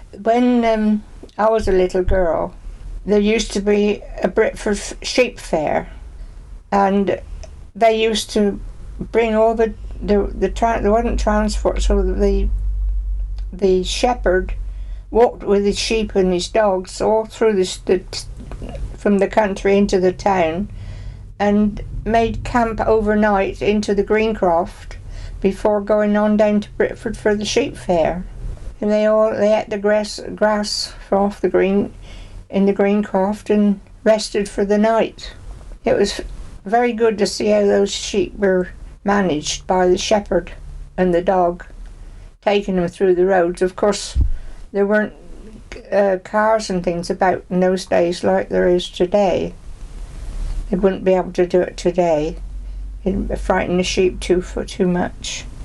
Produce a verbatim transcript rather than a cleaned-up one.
when um, I was a little girl, there used to be a Britford sheep fair, and they used to bring all the the the tra- there wasn't transport, so the the shepherd walked with his sheep and his dogs all through the, the from the country into the town, and made camp overnight into the Greencroft before going on down to Britford for the sheep fair. And they all they ate the grass grass off the green in the Greencroft and rested for the night. It was very good to see how those sheep were managed by the shepherd and the dog, taking them through the roads. Of course, there weren't uh, cars and things about in those days like there is today. They wouldn't be able to do it today. It'd frighten the sheep too for too much.